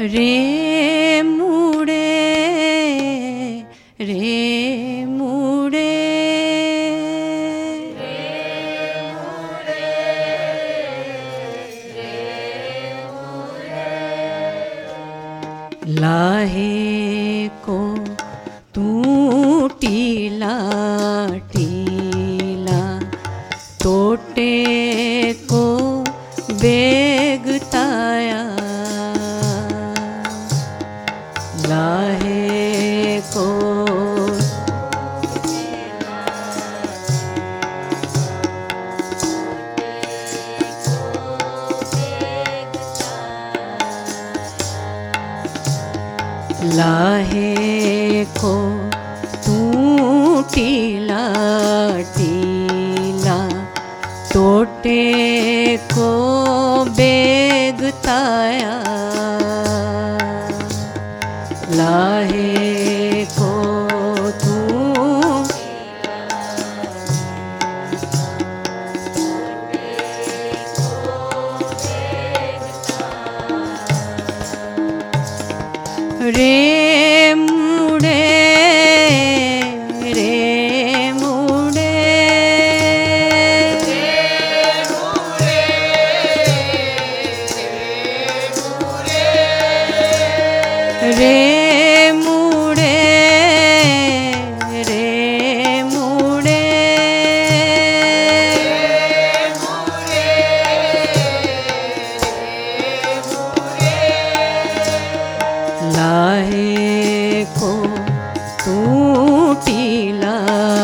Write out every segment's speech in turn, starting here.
रे मुड़े रे मुड़े लाहे को तू टीला टीला टोटे को बेगताया लाहे को लाहे को तू टीला टीला टोटे को बेगताया लाहे को तू रे मुड़े रे मुड़े रे मुड़े रे मुड़े लाहे को तू टीला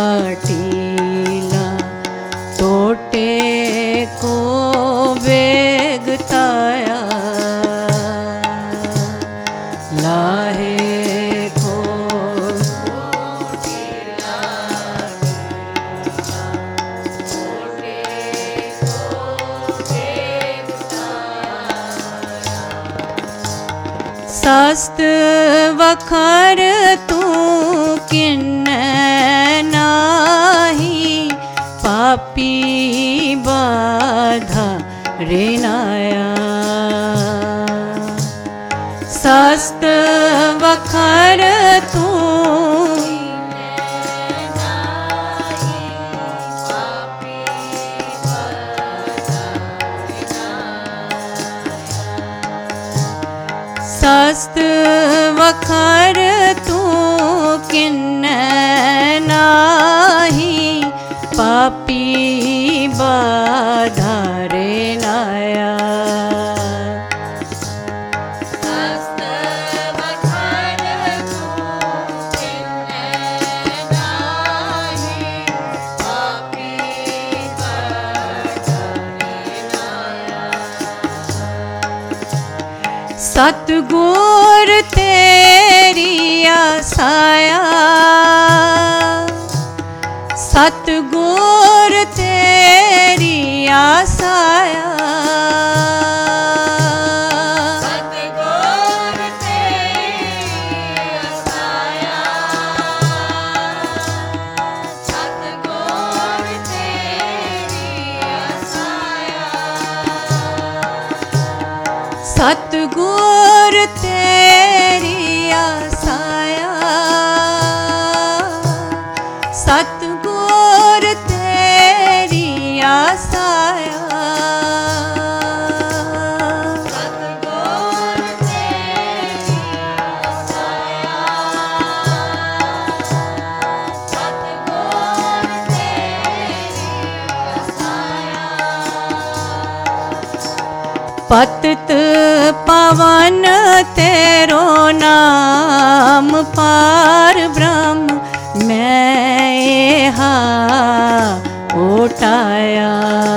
टीला टोटे को बेगताया लाहे को सस्त वखर तू किन्न नाही पापी बाधा रेनाया सस्त वखर तू सस्त वखर तू किन्न नाही पापी बाधा रेनाया सतगुर तेरी आसाया सतगुर तेरी आसाया सतगुर तेरी आसाया सतगुर तेरी आसाया सतगुर तेरी आसाया सतगुर तेरी आसाया सतगुर तेरी आसाया सतगुर तेरी आसाया पतित पवन तेरो नाम पार ब्रह्म मैं हा उठाया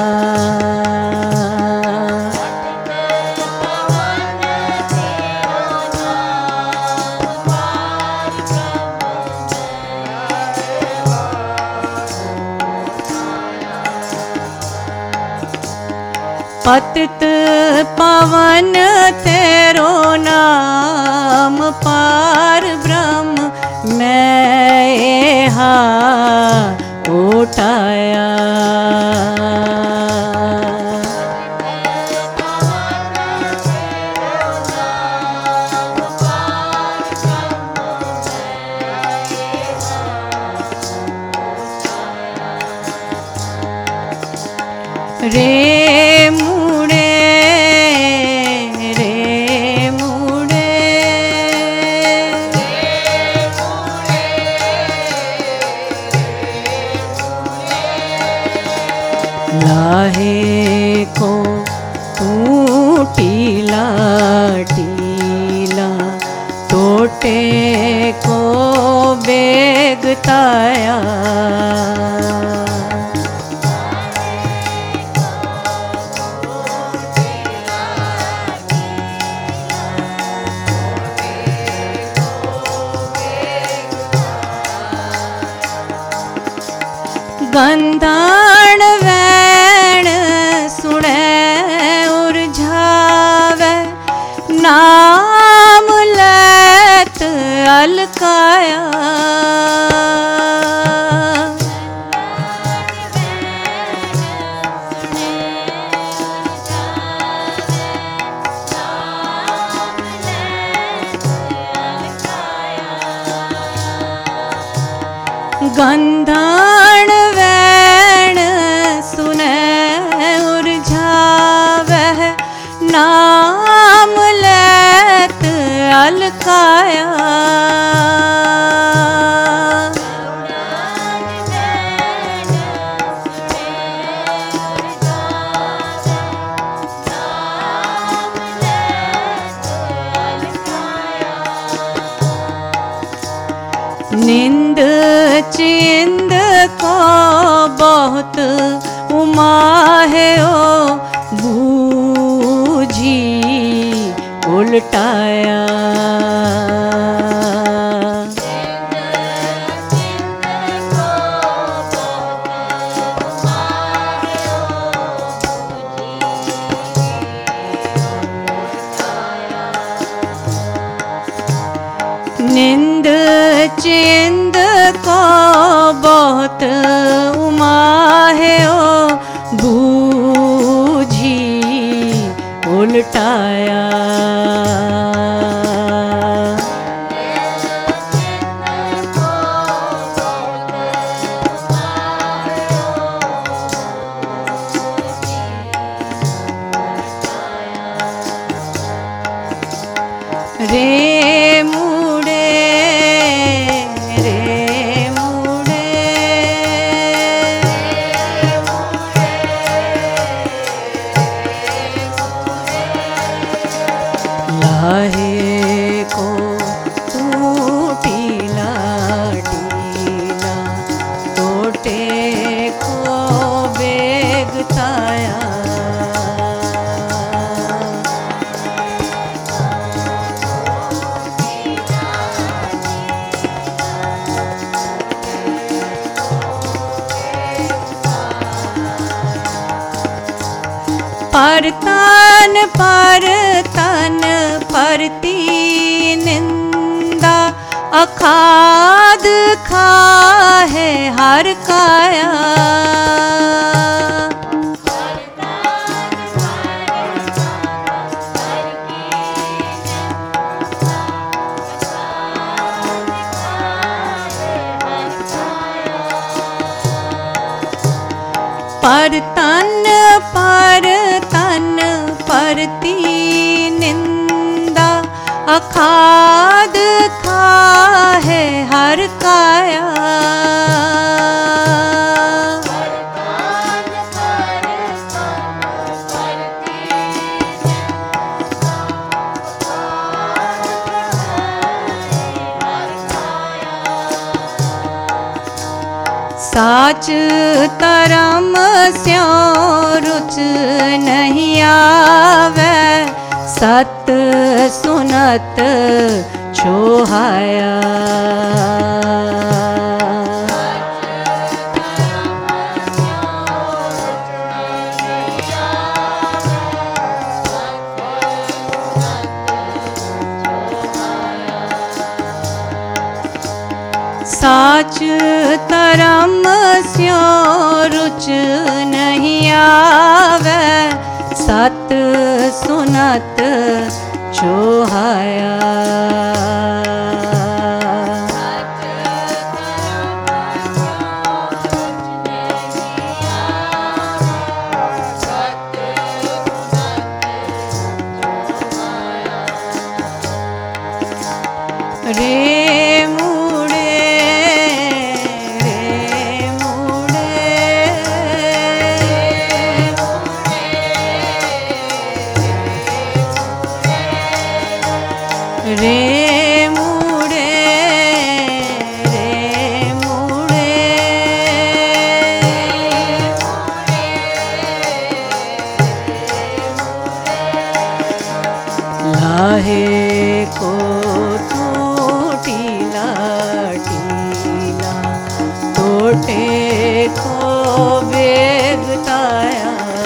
पतित पवन तेरो नाम पार ब्रह्म मैं हा उठाया को बेगताया। गंधाण वैण सुने उरझावे, नाम लेत अलकाया। गंधाण वैण सुने उरझावे, नाम लेत अलकाया। निंद चिंद को बहुत उमाहे ओ बूझी उल्टाया। निंद चिंद को बहुत उमाहे ओ बूझी उल्टाया। रे मुड़े रे मुड़े, लाहे को टूटीला टीला, टोटे को बेगताया। परतन परतन परती निंदा, अखाद खाहे हर काया। परतन परतन परती निंदा, अखाद खाहे हर काया। साच तरम स्यों रुच नहीं आवे, सत सुनत छोहाया। साच तरम स्यों रुच नहीं आवे, सत सुनत छोहाया। रे मुड़े रे मुड़े, रे मुड़े लाहे को तू टीला टीला टोटे को बेगताया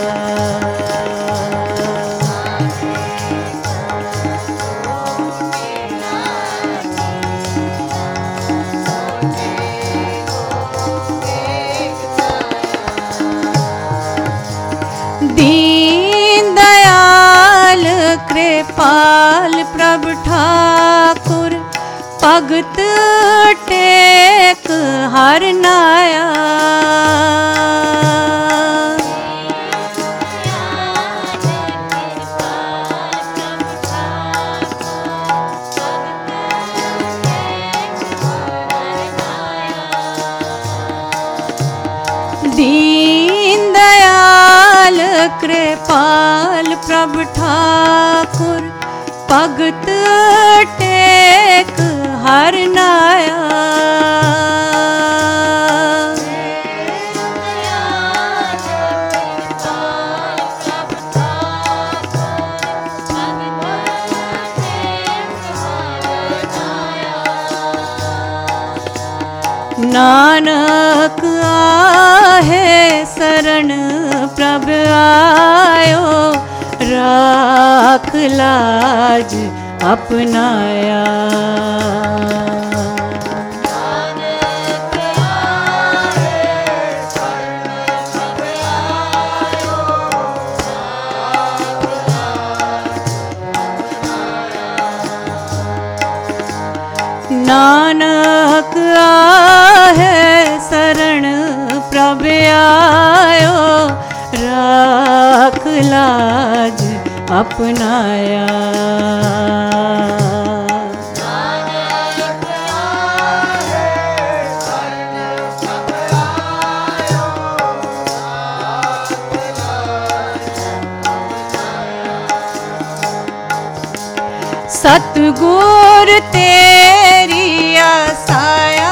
दीन दयाल कृपाल प्रभु ठाकुर भगत टेक हर नाया दीन दयाल कृपाल प्रभु ठाकुर भगत टेक हर नाया नानक आहे शरण प्रभ आयो राख लाज अपनाया नानक आहे शरण प्रभ आयो राख लाज अपनाया सतगुर तेरी आसाया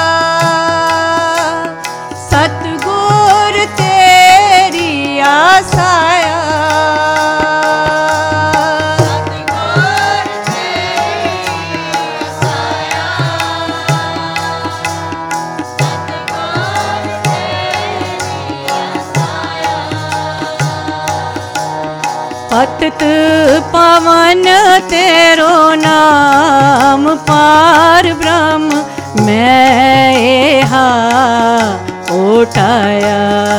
सतगुर तेरी आसाया पतित पवन तेरो नाम पार ब्रह्म मैं हा उठाया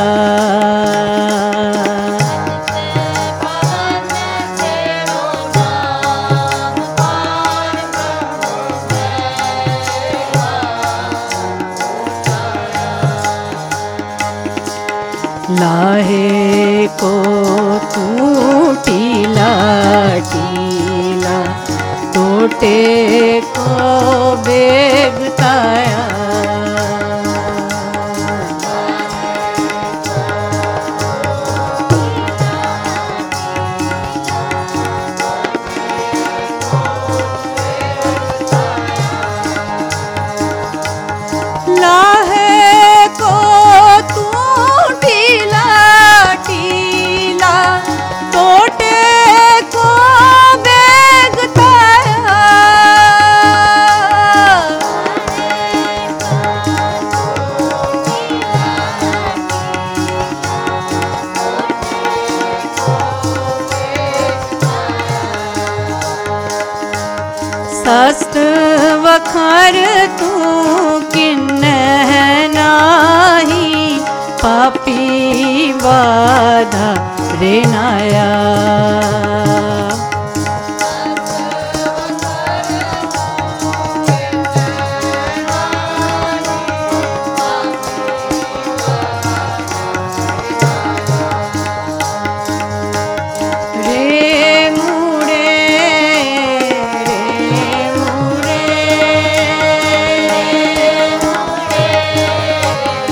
लाहे को तू टीला टीला टोटे को बेगताया लाहे को तू टीला टीला टोटे को बेगताया सस्त वखर तू किन्नह नाही पापी बाधा रे नाया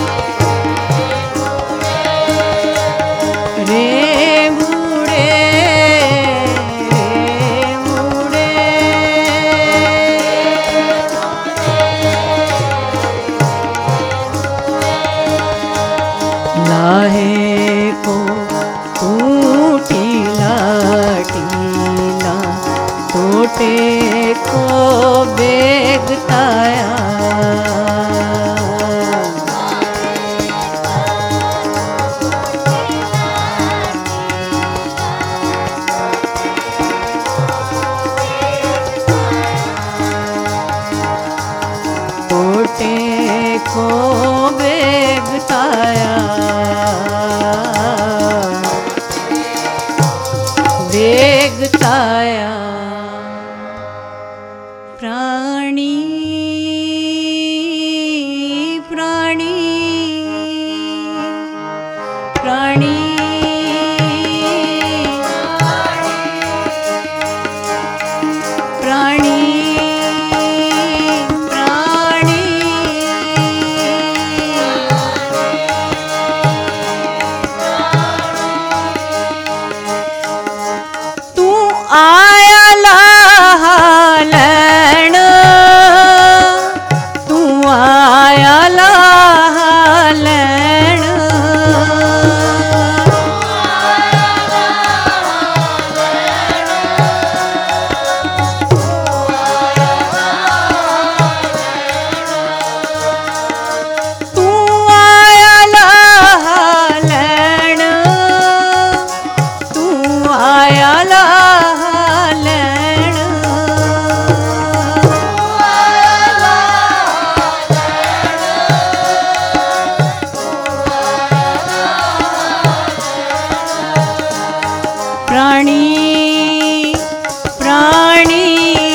रे मुड़े वेगताया प्राणी प्राणी प्राणी प्राणी प्राणी तू आया लालन तू आया लालन तू आया लालन तू आया लालन प्राणी प्राणी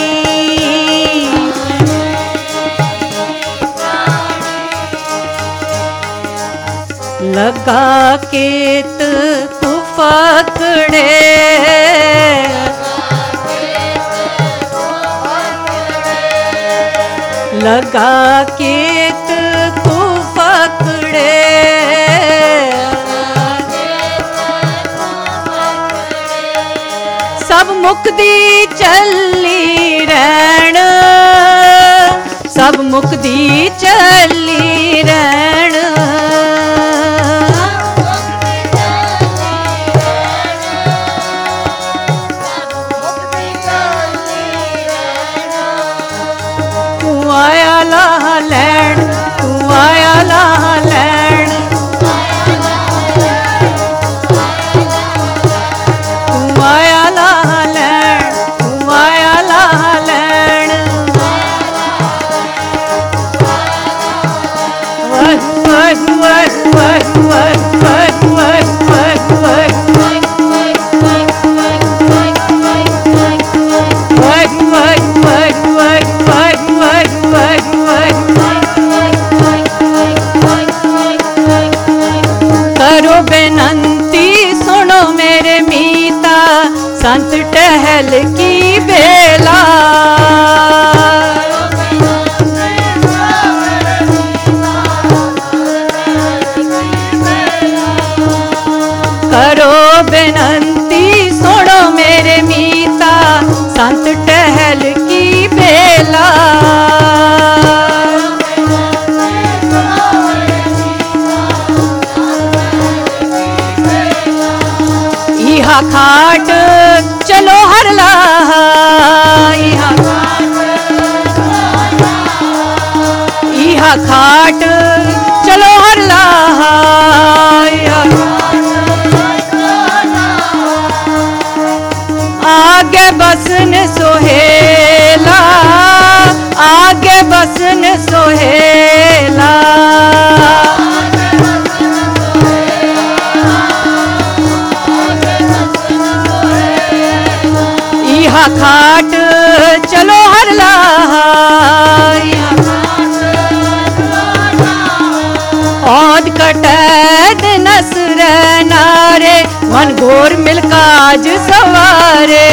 लगा केत तू पकड़े लगा केत तू पकड़े सब मुक्ति चली रहन सब मुक्ति चली रहन तू आया लाह लैण तू आया लाह लैण तू आया लाह लैण तू आया लाह लैण वह वह वह वह वह वह वह वह करो बेनंती सुनो मेरे मीता संत टहल की बेला करो बेनंती सुनो मेरे मीता संत टहल की बेला इहा खाट चलो हरला इहा खाट चलो हरला आगे बसन सोहेला आगे बसन सोहेला इहा खाट चलो हरला औद कटैद नसर नारे मन घोर मिल काज सवारे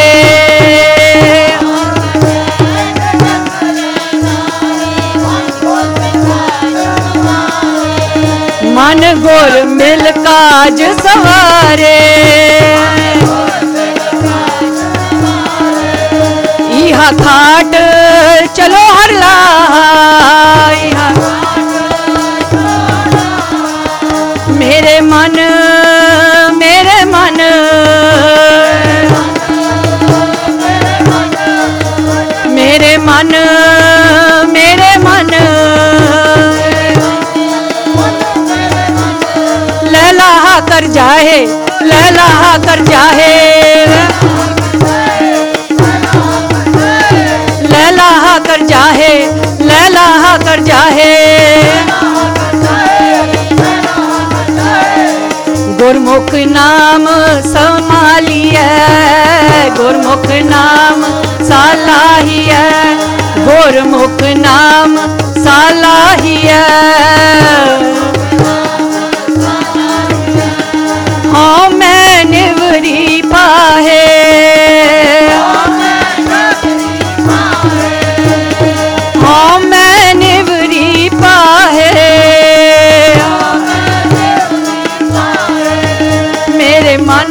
मन घोर मिल काज सवारे इहा खाट चलो हरला मेरे मन मेरे मन मेरे मन मेरे मन लैला कर जाए लैला कर जाए लैला कर जाए लैला कर जाए गुरमुख गुरमुख नाम समालिए, गुरमुख नाम सालाहिए, गुरमुख नाम सालाहिए। हाँ मैं निवरी पाहे, हाँ मैं निवरी पाहे। मेरे मन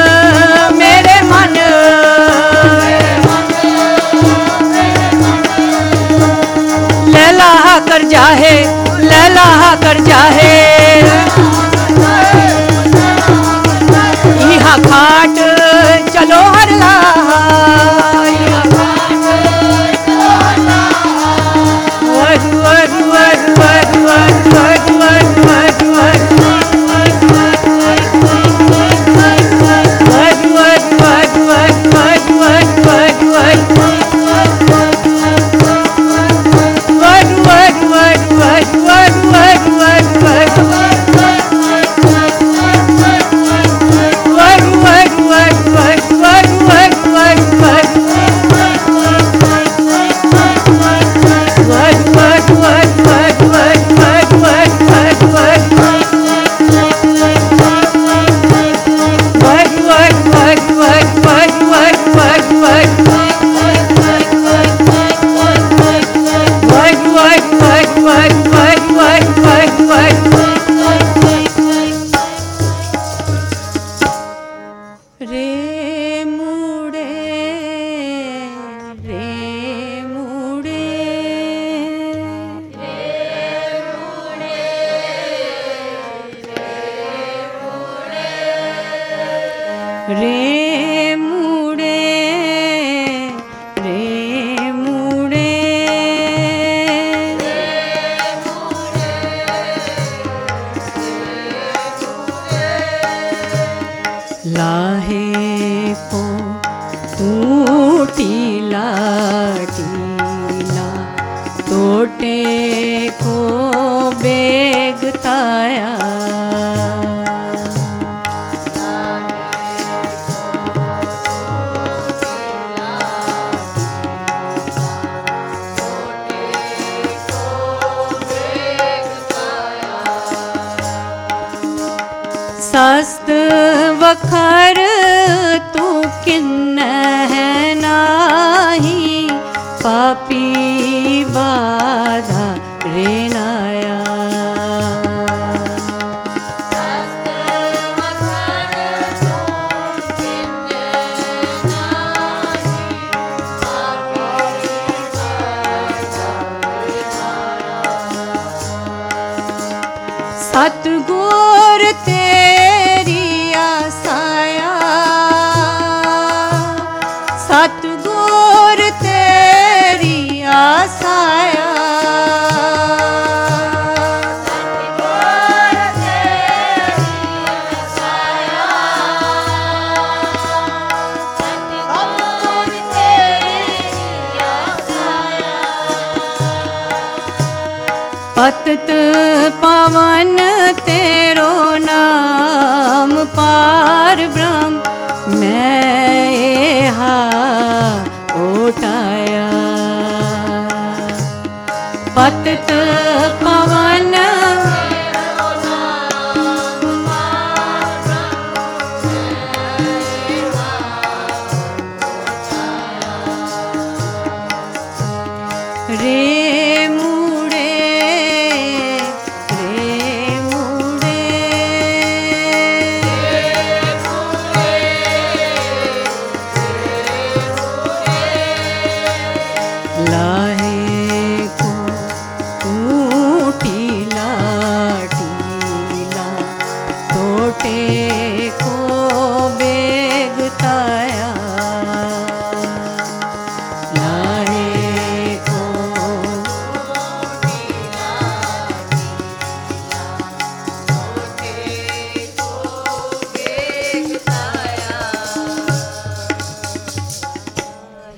लैला कर जाहे, लैला कर जाहे। यहाँ खाट चलो हरला, रे मुड़े, रे मुड़े। लाहे को टूटी लाटीला, टोटे को बेगताया। सस्त वखर तू किन्न है नाही, पापी बाधा रे नाया। सतगुर तेरी आसाया, सतगुर तेरी आसाया। पतित पावन तेरो नाम पार ब्रह्म,